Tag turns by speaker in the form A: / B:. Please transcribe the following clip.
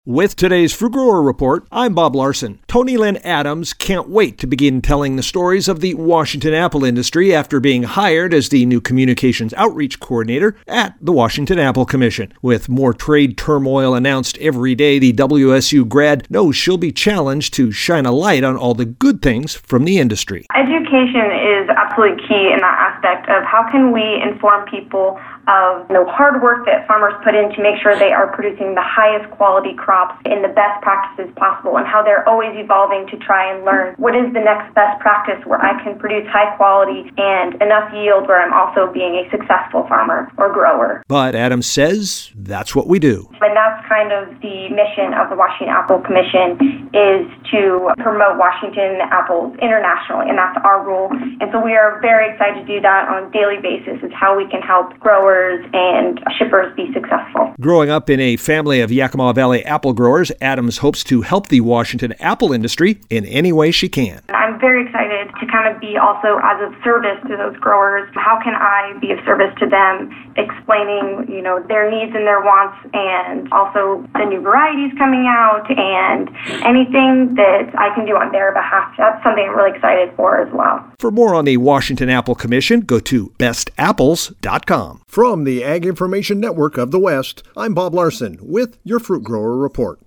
A: With today's Fruit Grower Report, I'm Bob Larson. Tony Lynn Adams can't wait to begin telling the stories of the Washington apple industry after being hired as the new Communications Outreach Coordinator at the Washington Apple Commission. With more trade turmoil announced every day, the WSU grad knows she'll be challenged to shine a light on all the good things from the industry.
B: Education is absolutely key in that aspect of how can we inform people of the hard work that farmers put in to make sure they are producing the highest quality crops in the best practices possible, and how they're always evolving to try and learn what is the next best practice where I can produce high quality and enough yield where I'm also being a successful farmer or grower.
A: But Adams says that's what we do.
B: And that's kind of the mission of the Washington Apple Commission, is to promote Washington apples internationally, and that's our role. And so we are very excited to do that on a daily basis, is how we can help growers and shippers be successful.
A: Growing up in a family of Yakima Valley apple growers, Adams hopes to help the Washington apple industry in any way she can.
B: I'm very excited to kind of be also as of service to those growers. How can I be of service to them, explaining, their needs and their wants, and also the new varieties coming out and anything that I can do on their behalf. That's something I'm really excited for as well.
A: For more on the Washington Apple Commission, go to bestapples.com.
C: From the Ag Information Network of the West, I'm Bob Larson with your Fruit Grower Report.